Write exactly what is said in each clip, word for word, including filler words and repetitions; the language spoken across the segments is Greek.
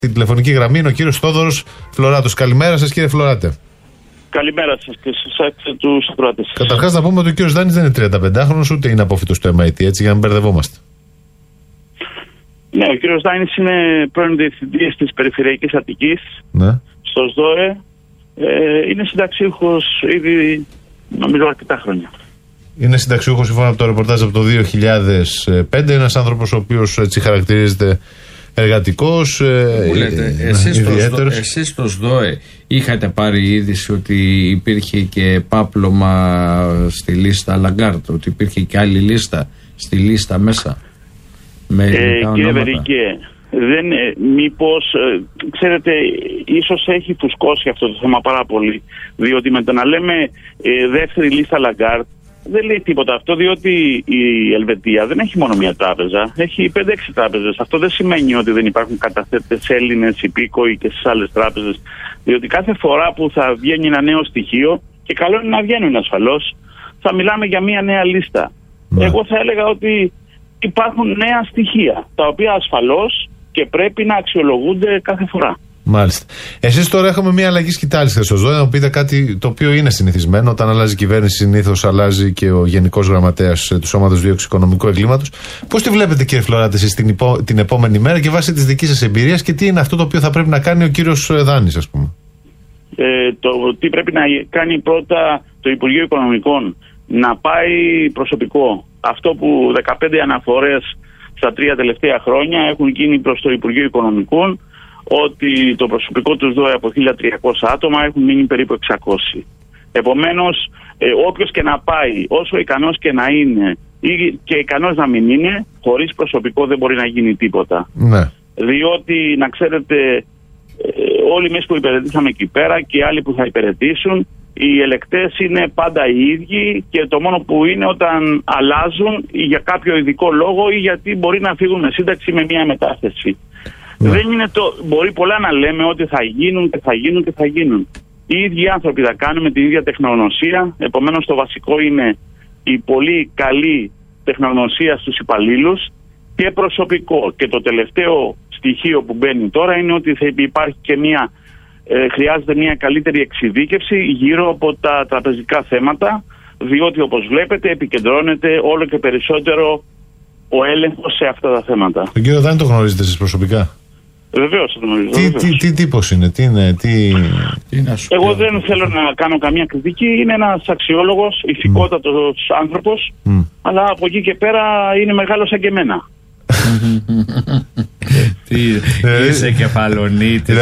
Την τηλεφωνική γραμμή είναι ο κύριος Θόδωρος Φλωράτος. Καλημέρα σας, κύριε Φλωράτε. Καλημέρα σας και στους τους ακροατές σας. Καταρχάς να πούμε ότι ο κύριος Δάνης δεν είναι τριανταπεντάχρονος ούτε είναι απόφοιτος του εμ άι τι, έτσι, για να μην μπερδευόμαστε. Ναι, ο κύριος Δάνης είναι πρώην διευθυντής της Περιφερειακής Αττικής, ναι, στο ΣΔΟΕ. Ε, είναι συνταξιούχος ήδη, νομίζω, αρκετά χρόνια. Είναι συνταξιούχος σύμφωνα από το ρεπορτάζ από το δύο χιλιάδες πέντε. Ένας άνθρωπος ο οποίος έτσι χαρακτηρίζεται εργατικός. Μου λέτε, εσείς, στο, εσείς στο ΣΔΟΕ είχατε πάρει είδηση ότι υπήρχε και πάπλωμα στη λίστα Λαγκάρτ, ότι υπήρχε και άλλη λίστα στη λίστα μέσα με ε, κύριε Βερίκε, δεν, ε, μήπως, ε, ξέρετε, ίσως έχει φουσκώσει αυτό το θέμα πάρα πολύ, διότι με το να λέμε ε, δεύτερη λίστα Λαγκάρτ δεν λέει τίποτα αυτό, διότι η Ελβετία δεν έχει μόνο μία τράπεζα, έχει πέντε έξι τράπεζες. Αυτό δεν σημαίνει ότι δεν υπάρχουν καταθέτες Έλληνες υπήκοοι και στις άλλες τράπεζες, διότι κάθε φορά που θα βγαίνει ένα νέο στοιχείο, και καλό είναι να βγαίνουν ασφαλώς, θα μιλάμε για μία νέα λίστα. Ναι. Εγώ θα έλεγα ότι υπάρχουν νέα στοιχεία, τα οποία ασφαλώς και πρέπει να αξιολογούνται κάθε φορά. Μάλιστα. Εσείς τώρα έχουμε μια αλλαγή σκητάλης στο ΣΔΟΕ, να μου πείτε κάτι το οποίο είναι συνηθισμένο. Όταν αλλάζει η κυβέρνηση, συνήθως αλλάζει και ο Γενικός Γραμματέας του Σώματος Δίωξης Οικονομικού Εγκλήματος. Πώς τη βλέπετε, κύριε Φλωράτε, εσείς την, υπό, την επόμενη μέρα και βάσει της δικής σας εμπειρίας, και τι είναι αυτό το οποίο θα πρέπει να κάνει ο κύριος Δάνης, ας πούμε? Ε, το τι πρέπει να κάνει πρώτα το Υπουργείο Οικονομικών, να πάει προσωπικό. Αυτό που δεκαπέντε αναφορές στα τρία τελευταία χρόνια έχουν γίνει προς το Υπουργείο Οικονομικών, ότι το προσωπικό του ΣΔΟΕ από χίλια τριακόσια άτομα έχουν μείνει περίπου εξακόσια. Επομένως, ε, όποιος και να πάει, όσο ικανός και να είναι ή και ικανός να μην είναι, χωρίς προσωπικό δεν μπορεί να γίνει τίποτα. Ναι. Διότι, να ξέρετε, ε, όλοι εμείς που υπηρετήσαμε εκεί πέρα και άλλοι που θα υπηρετήσουν, οι ελεκτές είναι πάντα οι ίδιοι, και το μόνο που είναι όταν αλλάζουν για κάποιο ειδικό λόγο ή γιατί μπορεί να φύγουν με σύνταξη με μια μετάθεση. Ναι. Δεν είναι το, μπορεί πολλά να λέμε ότι θα γίνουν και θα γίνουν και θα γίνουν. Οι ίδιοι άνθρωποι θα κάνουν με την ίδια τεχνογνωσία. Επομένως, το βασικό είναι η πολύ καλή τεχνογνωσία στους υπαλλήλους και προσωπικό. Και το τελευταίο στοιχείο που μπαίνει τώρα είναι ότι θα υπάρχει και μια, ε, χρειάζεται μια καλύτερη εξειδίκευση γύρω από τα τραπεζικά θέματα, διότι όπως βλέπετε επικεντρώνεται όλο και περισσότερο ο έλεγχος σε αυτά τα θέματα. Τον κύριο Δάνη το γνωρίζετε εσείς προσωπικά? Βεβαίως το γνωρίζω. Τι, τι, τι τύπος είναι, τι είναι, τι... Εγώ δεν θέλω να κάνω καμία κριτική. Είναι ένας αξιόλογος, ηθικότατος mm. άνθρωπος, mm. αλλά από εκεί και πέρα είναι μεγάλος σαν και εμένα. Τι, είσαι κεφαλονίτης,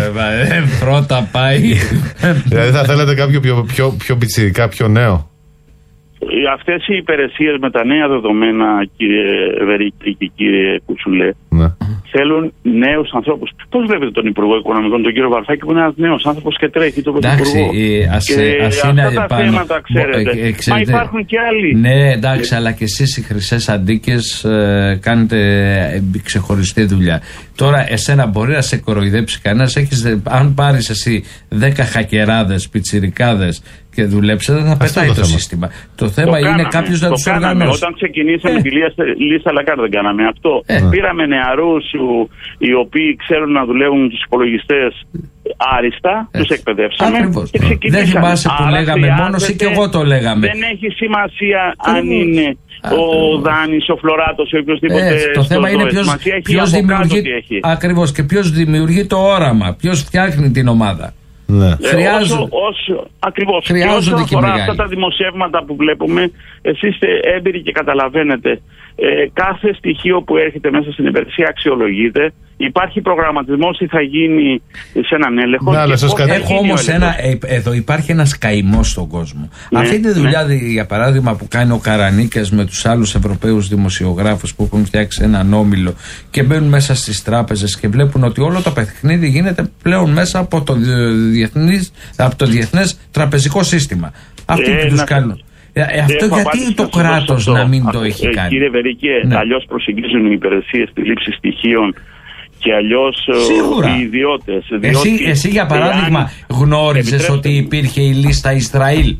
πρώτα πάει. Δηλαδή θα θέλετε κάποιο πιο, πιο, πιο πιτσιρικά, πιο νέο? Αυτές οι υπηρεσίες με τα νέα δεδομένα, κύριε Βερίκη και κύριε Κουτσουλέ, ναι, θέλουν νέους ανθρώπους. Πώς βλέπετε τον Υπουργό Οικονομικών, τον κύριο Βαρουφάκη, που είναι ένας νέος άνθρωπος και τρέχει το πρωθυπουργό? Ας, και ας αυτά είναι τα πάνω, θέματα, ξέρετε, ε, ε, ξέρετε, μα υπάρχουν και άλλοι. Ναι, εντάξει, ε, αλλά και εσείς οι χρυσές αντίκες ε, κάνετε ε, ξεχωριστή δουλειά. Τώρα, εσένα μπορεί να σε κοροϊδέψει κανένας. Έχεις, αν πάρεις εσύ δέκα χακεράδες, πιτσιρικάδες και δουλέψετε, θα πετάει το, το σύστημα. Το θέμα το είναι κάναμε, κάποιος να τους οργανώσει. Όταν ξεκινήσαμε ε. τη λίστα Λαγκάρτ δεν κάναμε αυτό. Ε. Πήραμε νεαρούς οι οποίοι ξέρουν να δουλεύουν τους υπολογιστές άριστα, ε. τους εκπαιδεύσαμε. Ακριβώς. Και ξεκινήσαμε. Δεν θυμάσαι που Άρα λέγαμε μόνος ή και εγώ το λέγαμε. Δεν έχει σημασία αν είναι ο Δάνης, ο Φλωράτος ή οποιοδήποτε. Ε, το θέμα είναι ποιος, ποιος δημιουργεί. Ακριβώς, και ποιος δημιουργεί το όραμα, ποιος φτιάχνει την ομάδα. Ναι. Χρειάζονται. Όσο, όσο, ακριβώς. Χρειάζονται και αφορά αυτά τα δημοσιεύματα που βλέπουμε, εσείς είστε έμπειροι και καταλαβαίνετε. Ε, κάθε στοιχείο που έρχεται μέσα στην υπηρεσία αξιολογείται. Υπάρχει προγραμματισμός τι θα γίνει σε έναν έλεγχο. Ναι, αλλά σας κατα... Έχω όμως ένα. Ε, εδώ υπάρχει ένας καημός στον κόσμο. Ναι, αυτή τη δουλειά, ναι, για παράδειγμα, που κάνει ο Καρανίκας με τους άλλους Ευρωπαίους δημοσιογράφους που έχουν φτιάξει έναν όμιλο και μπαίνουν μέσα στις τράπεζες και βλέπουν ότι όλο το παιχνίδι γίνεται πλέον μέσα από το, διεθνής, από το διεθνές τραπεζικό σύστημα. Αυτοί ε, που τους κάνουν. Ε, αυτό γιατί το κράτος να μην το έχει κάνει? Κύριε Βερίκε, ναι, αλλιώς προσεγγίζουν οι υπηρεσίες τη λήψη στοιχείων και αλλιώς οι ιδιώτες. Εσύ, εσύ για παράδειγμα εάν γνώριζες ότι υπήρχε η λίστα Ισραήλ?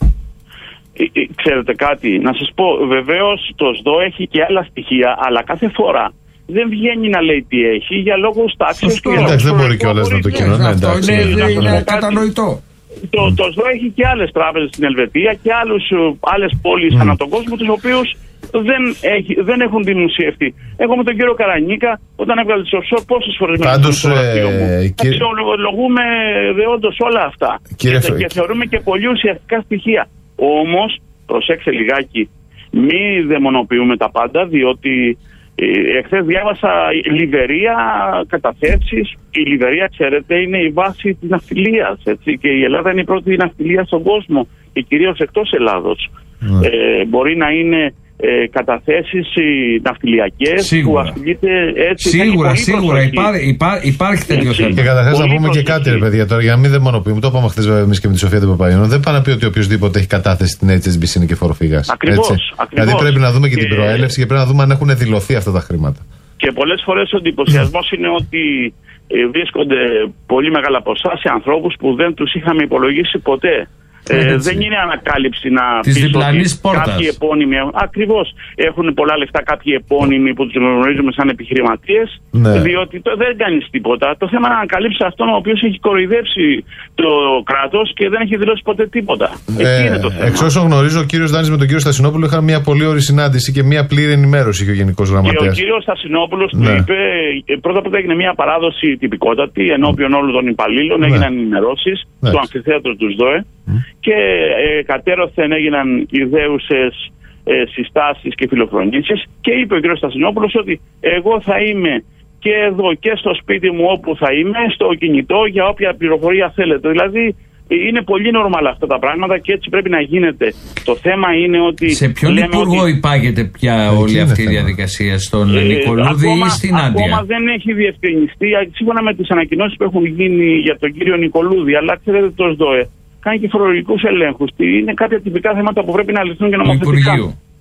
Ε, ε, ξέρετε κάτι, να σας πω, βεβαίως το ΣΔΟ έχει και άλλα στοιχεία, αλλά κάθε φορά δεν βγαίνει να λέει τι έχει για λόγους τάξης. Εντάξει, δεν μπορεί κιόλας να το κοινωνεί. Αυτό είναι κατανοητό. Το, το ΣΔΟΕ έχει και άλλες τράπεζες στην Ελβετία και άλλους, άλλες πόλεις mm. ανά τον κόσμο, τους οποίους δεν, έχει, δεν έχουν δημοσιευτεί. Εγώ με τον κύριο Καρανίκα, όταν έβγαλε τις offshore, πόσες φορές με το γραφείο μου. Αξιολογούμε όντως όλα αυτά. Κύριε... Και, και θεωρούμε και πολύ ουσιαστικά στοιχεία. Όμως, προσέξτε λιγάκι, μη δαιμονοποιούμε τα πάντα, διότι εχθές διάβασα Λιβερία καταθέσεις. Η Λιβερία, ξέρετε, είναι η βάση της ναυτιλίας, έτσι, και η Ελλάδα είναι η πρώτη ναυτιλία στον κόσμο και κυρίως εκτός Ελλάδος. Mm. Ε, μπορεί να είναι ε, καταθέσεις ναυτιλιακές που ασχολείται έτσι. Σίγουρα, σίγουρα υπάρχει, υπάρχει, υπάρχει τέτοιο θέμα. Και καταρχάς να πούμε και κάτι, ρε παιδιά, τώρα για να μην δαιμονοποιούμε. Το είπαμε χθες εμείς και με τη Σοφία του Παπαγιώνα. Δεν πάνε να πει ότι οποιοδήποτε έχει κατάθεση στην έιτς ες μπι σι είναι και φοροφυγάς. Ακριβώς. Δηλαδή πρέπει να δούμε και, και την προέλευση και πρέπει να δούμε αν έχουν δηλωθεί αυτά τα χρήματα. Και πολλές φορές ο εντυπωσιασμός είναι ότι βρίσκονται πολύ μεγάλα ποσά σε ανθρώπους που δεν τους είχαμε υπολογίσει ποτέ. Ε, δεν είναι ανακάλυψη να της διπλανής πόρτας. Κάποιοι επώνυμοι, ακριβώς, έχουν πολλά λεφτά κάποιοι επώνυμοι που τους γνωρίζουμε σαν επιχειρηματίες, ναι. Διότι το, δεν κάνεις τίποτα. Το θέμα είναι να ανακαλύψεις αυτόν ο οποίος έχει κοροϊδέψει το κράτος και δεν έχει δηλώσει ποτέ τίποτα. Ε, Εκεί είναι το θέμα. Εξ όσων γνωρίζω, ο κύριος Δάνης με τον κύριο Στασινόπουλο είχαν μια πολύ ωραία συνάντηση και μια πλήρη ενημέρωση και ο Γενικός Γραμματέας. Και ο κύριος Στασινόπουλος ναι. του είπε, πρώτα απ' όλα έγινε μια παράδοση τυπικότατη ενώπιον όλων των υπαλλήλων, ναι. έγιναν ενημερώσεις ναι. στο αμφιθέατρο του ΣΔΟΕ. Mm. Και ε, κατέρωθεν έγιναν ιδέουσες ε, συστάσεις και φιλοφρονήσεις και είπε ο κ. Στασινόπουλος ότι εγώ θα είμαι και εδώ και στο σπίτι μου όπου θα είμαι, στο κινητό για όποια πληροφορία θέλετε. Δηλαδή είναι πολύ normal αυτά τα πράγματα και έτσι πρέπει να γίνεται. Το θέμα είναι ότι... Σε ποιον υπουργό ότι... υπάγεται πια όλη αυτή η διαδικασία, στον ε, Νικολούδη ακόμα, ή στην Άντια? Ακόμα δεν έχει διευκρινιστεί, σύμφωνα με τις ανακοινώσεις που έχουν γίνει για τον κύριο Νικολούδη, αλλά ξέρετε το ΣΔΟΕ κάνει και φορολογικούς ελέγχους. Είναι κάποια τυπικά θέματα που πρέπει να λυθούν και νομοθετικά.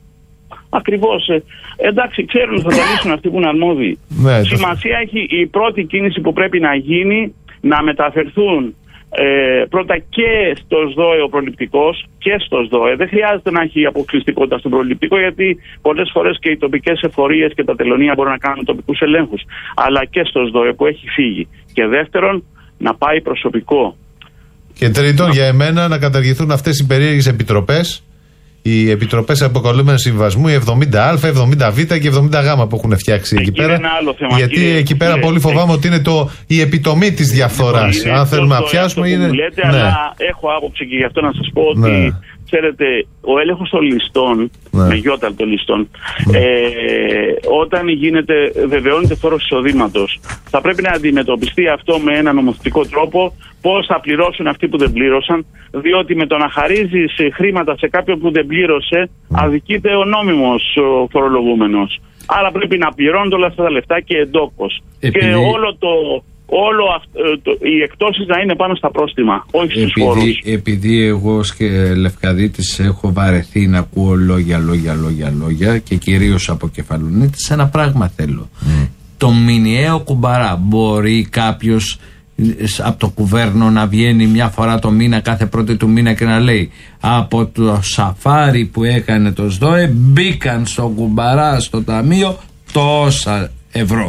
Ακριβώς. Ε, εντάξει, ξέρουν ότι θα τα λύσουν αυτοί που είναι αρμόδιοι. Ναι, σημασία το... έχει η πρώτη κίνηση που πρέπει να γίνει να μεταφερθούν ε, πρώτα και στο ΣΔΟΕ ο προληπτικός και στο ΣΔΟΕ. Δεν χρειάζεται να έχει αποκλειστικότητα στον προληπτικό, γιατί πολλές φορές και οι τοπικές εφορίες και τα τελωνία μπορούν να κάνουν τοπικούς ελέγχους. Αλλά και στο ΣΔΟΕ που έχει φύγει. Και δεύτερον, να πάει προσωπικό. Και τρίτον, να... για εμένα να καταργηθούν αυτές οι περίεργες επιτροπές, οι επιτροπές αποκαλούμενες συμβασμού, οι εβδομήντα Α, εβδομήντα Β και εβδομήντα Γ που έχουν φτιάξει εκεί, εκεί πέρα. Θέμα, γιατί κύριε, εκεί πέρα κύριε, πολύ φοβάμαι ότι είναι το, η επιτομή της διαφθοράς. Αν θέλουμε να πιάσουμε, είναι. Λέτε, ναι. Αλλά έχω άποψη και γι' αυτό να σας πω ότι. Ναι. Ξέρετε, ο έλεγχος των ληστών, ναι. με γιώτα των ληστών, ναι. ε, όταν γίνεται, βεβαιώνεται φόρος εισοδήματος, θα πρέπει να αντιμετωπιστεί αυτό με ένα νομοθετικό τρόπο, πώς θα πληρώσουν αυτοί που δεν πλήρωσαν, διότι με το να χαρίζεις χρήματα σε κάποιον που δεν πλήρωσε, ναι. αδικείται ο νόμιμος ο φορολογούμενος. Άρα πρέπει να πληρώνονται όλα αυτά τα λεφτά και εντόκως. Επειδή... Και όλο το... Όλο αυτό, το, οι εκτόσεις να είναι πάνω στα πρόστιμα, όχι στους φόρους. Επειδή εγώ ως και Λευκαδίτης έχω βαρεθεί να ακούω λόγια, λόγια, λόγια, λόγια και κυρίως από Κεφαλονίτης, ένα πράγμα θέλω. Mm. Το μηνιαίο κουμπαρά. Μπορεί κάποιος από το κουβέρνο να βγαίνει μια φορά το μήνα, κάθε πρώτη του μήνα και να λέει από το σαφάρι που έκανε το ΣΔΟΕ μπήκαν στο κουμπαρά στο ταμείο τόσα ευρώ.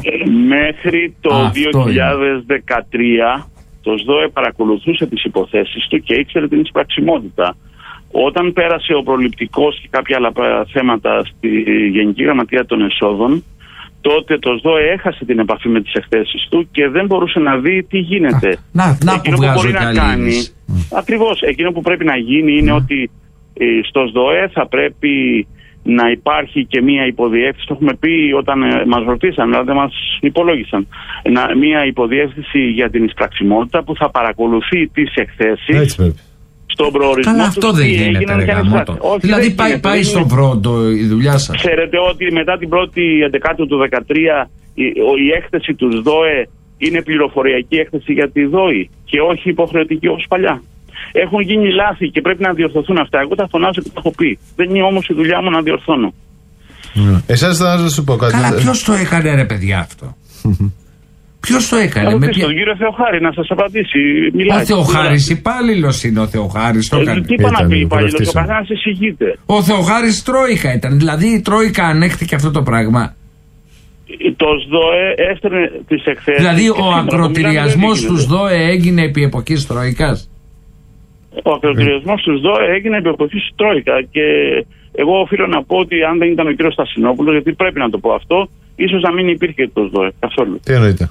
Μέχρι το αυτό δύο χιλιάδες δεκατρία είναι. Το ΣΔΟΕ παρακολουθούσε τις υποθέσεις του και ήξερε την εισπραξιμότητα. Όταν πέρασε ο προληπτικός και κάποια άλλα θέματα στη Γενική Γραμματεία των Εσόδων, τότε το ΣΔΟΕ έχασε την επαφή με τις εκθέσεις του και δεν μπορούσε να δει τι γίνεται. Να, να εκείνο που, που μπορεί να κάνει, mm. ακριβώς, εκείνο που πρέπει να γίνει είναι mm. ότι ε, στο ΣΔΟΕ θα πρέπει να υπάρχει και μία υποδιεύθυνση, το έχουμε πει όταν ε, μας ρωτήσαν, δηλαδή δεν μας υπολόγισαν, να, μία υποδιεύθυνση για την εισπραξιμότητα που θα παρακολουθεί τις εκθέσεις στον προορισμό. Καλά, αυτό δεν γίνεται, ρε γαμώτο. Δηλαδή πάει, γίνεται, πάει στον πρώτο η δουλειά σας. Ξέρετε ότι μετά την πρώτη έντεκα του δεκατρία η, η έκθεση του ΣΔΟΕ είναι πληροφοριακή έκθεση για τη ΔΟΗ και όχι υποχρεωτική όπως παλιά. Έχουν γίνει λάθη και πρέπει να διορθωθούν αυτά. Εγώ τα φωνάζω και τα έχω πει. Δεν είναι όμως η δουλειά μου να διορθώνω. Mm. Εσάς θα σας σου πω κάτι. Καλά, ποιος το έκανε, ρε παιδιά, αυτό? Ποιος το έκανε? Με ποια... τον κύριο Θεοχάρη να σας απαντήσει. Μιλάει, ο Θεοχάρης υπάλληλος είναι ο Θεοχάρης. Το έκανε. Τι είπα να πει υπάλληλος, ο καθένας εισηγείται. Ο Θεοχάρης Τρόικα ήταν. Δηλαδή η Τρόικα ανέχτηκε αυτό το πράγμα. το ΣΔΟΕ έστελνε τις εκθέσεις. Δηλαδή ο ακροτηριασμός του ΣΔΟΕ έγινε επί εποχής Τρόικας. Ο ακροτηριασμός του ΣΔΟΕ έγινε επί εποχής Τρόικα. Και εγώ οφείλω να πω ότι αν δεν ήταν ο κύριος Στασινόπουλος, γιατί πρέπει να το πω αυτό, ίσως να μην υπήρχε το ΣΔΟΕ καθόλου. Τι εννοείται?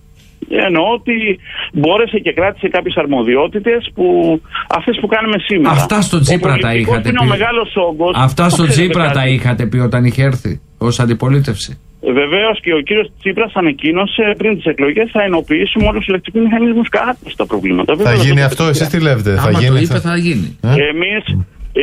Εννοώ ότι μπόρεσε και κράτησε κάποιες αρμοδιότητες που αυτές που κάνουμε σήμερα. Αυτά στον Τσίπρα τα είχατε είναι πει. ο μεγάλος όγκος. Αυτά στον Τσίπρα τα είχατε πει όταν είχε έρθει ως αντιπολίτευση. Βεβαίως και ο κύριος Τσίπρας ανακοίνωσε πριν τις εκλογές θα ενοποιήσουμε όλους τους ελεκτικούς μηχανισμούς κάτω στα προβλήματα. Θα γίνει αυτό, εσείς τι λέτε? Άμα θα το γίνει, είπε θα... θα γίνει. Ε? Εμείς, ε,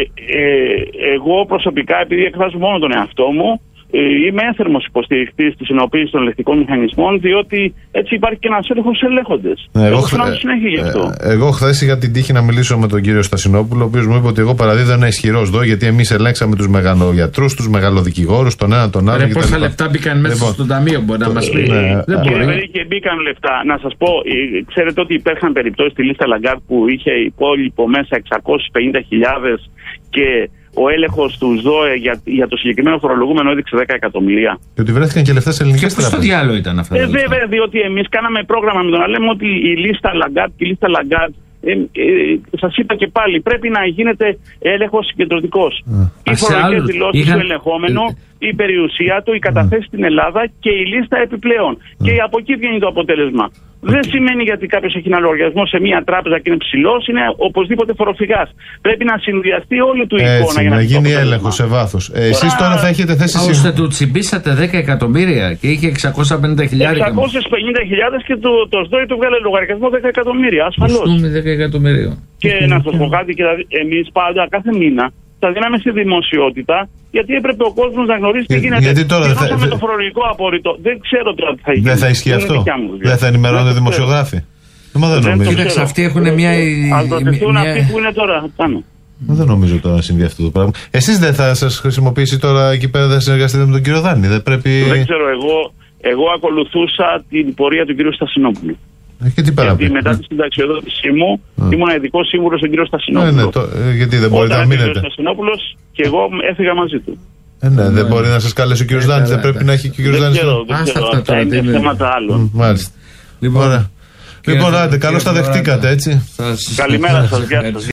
ε, εγώ προσωπικά, επειδή εκφράζω μόνο τον εαυτό μου, ε, είμαι ένθερμος υποστηρικτής της ενοποίησης των ελεκτικών μηχανισμών, διότι έτσι υπάρχει και ένας έλεγχος ελέγχοντες. Ναι, εγώ, χθε, συνέχεια γι' αυτό. Ε, εγώ χθες είχα την τύχη να μιλήσω με τον κύριο Στασινόπουλο, ο οποίος μου είπε ότι εγώ παραδίδω ένα ισχυρό ΣΔΟΕ, γιατί εμείς ελέγξαμε τους μεγαλογιατρούς, τους μεγαλοδικηγόρους, τον ένα τον άλλο. Ρε, πόσα λεφτά μπήκαν μέσα λοιπόν, στο ταμείο, μπορεί να μας πει? Ναι, δεν και, μπορεί. Και μπήκαν λεφτά. Να σας πω, ξέρετε ότι υπήρχαν περιπτώσεις στη λίστα Λαγκάρτ που είχε υπόλοιπο μέσα εξακόσιες πενήντα χιλιάδες και ο έλεγχος του ΣΔΟΕ για, για το συγκεκριμένο φορολογούμενο έδειξε δέκα εκατομμύρια. Και ότι βρέθηκαν και λεφτά σε ελληνικές τράπεζες. Και πώς το διάλογο ήταν αυτό? Ε, βέβαια, διότι εμείς κάναμε πρόγραμμα με το να λέμε ότι η λίστα Λαγκάρτ και η λίστα Λαγκάρτ, ε, ε, σας είπα και πάλι, πρέπει να γίνεται έλεγχος συγκεντρωτικός. Οι φορολογικές δηλώσεις είχαν... του ελεγχόμενου, η περιουσία του, η καταθέση στην Ελλάδα και η λίστα επιπλέον. Mm. Και από εκεί βγαίνει το αποτέλεσμα. Okay. Δεν σημαίνει γιατί κάποιος έχει ένα λογαριασμό σε μια τράπεζα και είναι ψηλός, είναι οπωσδήποτε φοροφυγάς. Πρέπει να συνδυαστεί όλη του η έτσι, εικόνα για να, να γίνει έλεγχο σε βάθος. Ε, εσείς τώρα θα έχετε θέσει σήμερα. Ώστε του τσιμπήσατε δέκα εκατομμύρια και είχε εξακόσιες πενήντα χιλιάδες. εξακόσιες πενήντα χιλιάδες και το, το ΣΔΟΕ του βγάλε λογαριασμό δέκα εκατομμύρια. Ασφαλώς. δέκα εκατομμύρια. Και να σας πω κάτι, εμείς πάντα κάθε μήνα τα δίναμε στη δημοσιότητα, γιατί έπρεπε ο κόσμος να γνωρίζει τι γίνεται. Γιατί τώρα δεν θα... με το φορολογικό απόρριτο. Δεν ξέρω τώρα τι θα γίνει. Δεν θα ισχύει αυτό. Δεν θα ενημερώνονται δημοσιογράφοι. Μα δεν νομίζω. Κοίταξε, αυτοί έχουν μια. Αν ρωτηθούν αυτοί που είναι τώρα πάνω. Δεν νομίζω τώρα να συμβεί αυτό το πράγμα. Εσείς δεν θα σας χρησιμοποιήσει τώρα εκεί πέρα, θα συνεργαστείτε με τον κύριο Δάνη? Δεν πρέπει. Δεν ξέρω, εγώ, εγώ ακολουθούσα την πορεία του κύριου Στασινόπουλου. Και τι γιατί μετά τη συνταξιοδότησή μου mm. ήμουν ειδικό σύμβουλος στον κύριο Στασινόπουλο. Ναι, ναι, το, γιατί δεν μπορείτε να μείνετε? Ο κύριος Στασινόπουλος και εγώ έφυγα μαζί του. Ε, ναι, δεν μπορεί να σας καλέσει ο κύριος Δάνης, δεν πρέπει να έχει και ο κύριος Δάνης. Δεν ξέρω, αυτά είναι θέματα άλλων. Μάλιστα. Λοιπόν, άντε, καλώς τα δεχτήκατε, έτσι. Καλημέρα σας, γεια σας.